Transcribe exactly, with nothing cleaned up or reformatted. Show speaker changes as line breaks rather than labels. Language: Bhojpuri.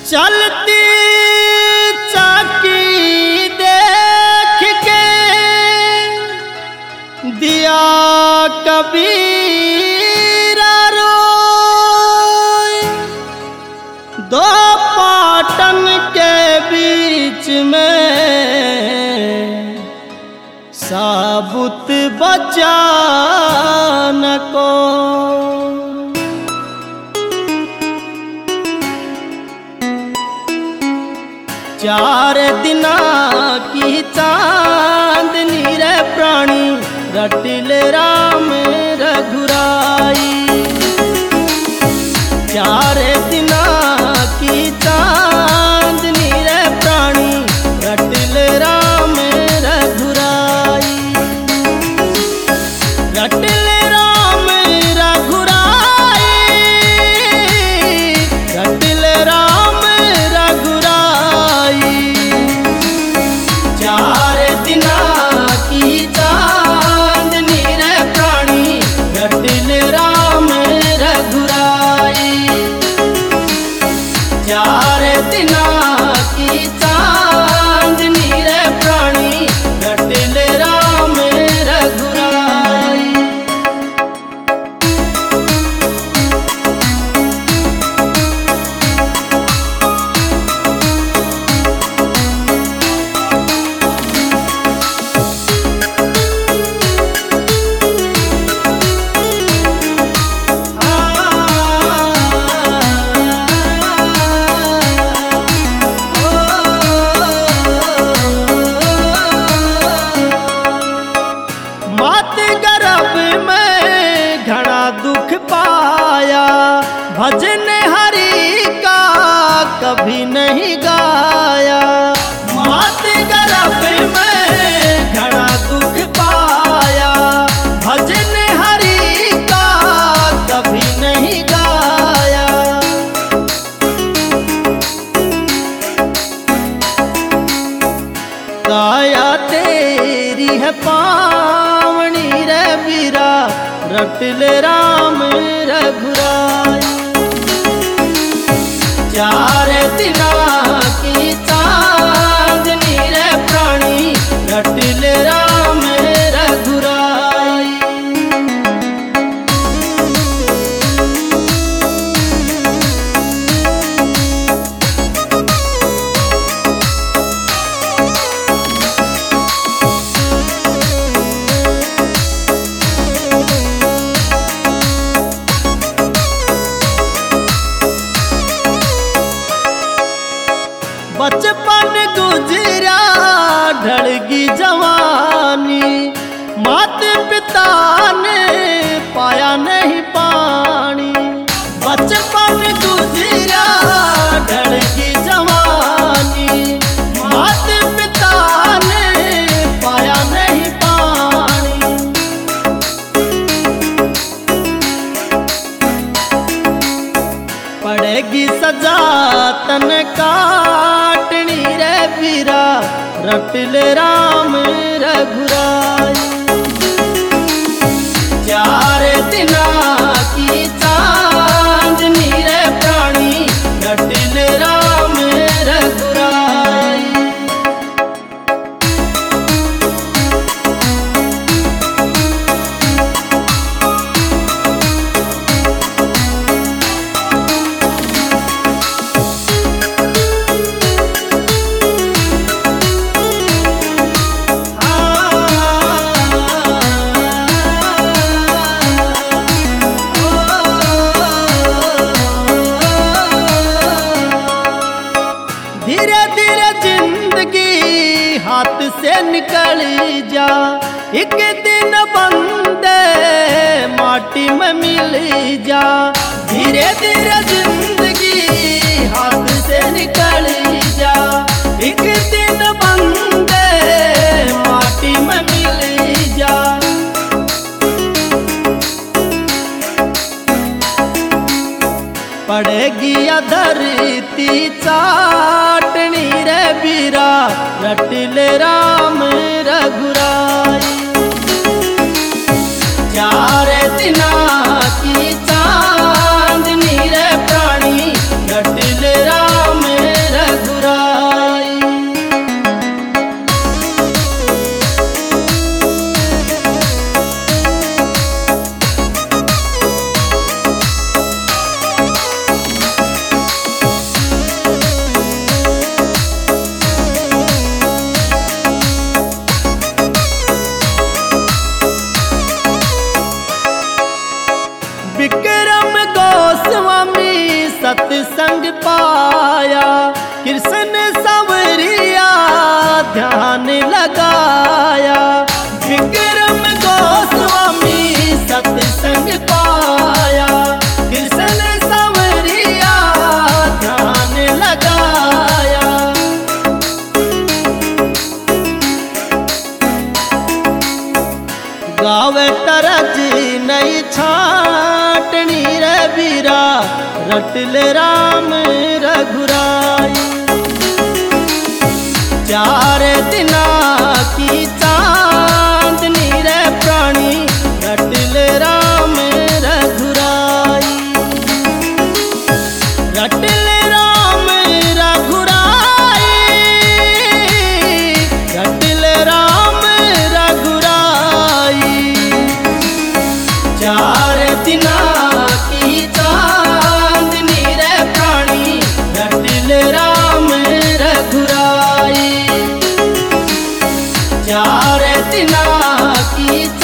चलती चाकी देख के दिया कबीरा रोए, दो पाटन के बीच में साबुत बचा न को। चार दिना की चांदनी रे प्राणी रटिले राम रघुराई। चार दिना की चांदनी रे प्राणी रटिले राम रघुराई। रटिले राम रघुराई, रटिले राम रघुराई। चार दिना की चांदनी रे प्राणी रटिले राम रघुराई। चार दिना की चांदनी रे प्राणी रटिले राम रघुराई। दुख पाया भजन हरि का कभी नहीं गाया। मात गर्भ में घड़ा दुख पाया भजन हरि का कभी नहीं गाया। काया तेरी है पावनी रे बीरा रटिले राम रघुराई। चार दिना की चांदनी रे प्राणी रटिले राम रघुराई। बचपन गुजरा ढलगी जवानी, मात पिता ने पाया नहीं पानी। बचपन गुजरा ढलगी जवानी, मात पिता ने पाया नहीं पानी। पड़ेगी सजा तन काटनी रे बीरा रटिले राम रघुराई। चार दिना की चांदनी रे प्राणी रटिले राम रघुराई। धीरे धीरे जिंदगी हाथ से निकल जा, एक दिन बंदे माटी में मिल जा। धीरे धीरे जिंदगी हाथ से निकल जा, एक दिन बंदे माटी में मिल जा। पड़ेगी धरती चाटनी रे बीरा रटिले राम रघुराई। चार दिना की चांदनी रे प्राणी रटिले राम पाया। कृष्ण संवरिया ध्यान लगाया। विक्रम गोस्वामी सत्संग पाया। कृष्ण संवरिया ध्यान लगाया। गावे तरज नहीं छाटनी रे बीरा, रटले राम रघुराई। चार दिना की चांदनी रे प्राणी, रटले राम रघुराई। रटले राम रघुराई, रटले राम रघुराई। चार दिना की चांदनी रे प्राणी, रटले राम रघुराई। चार दिना की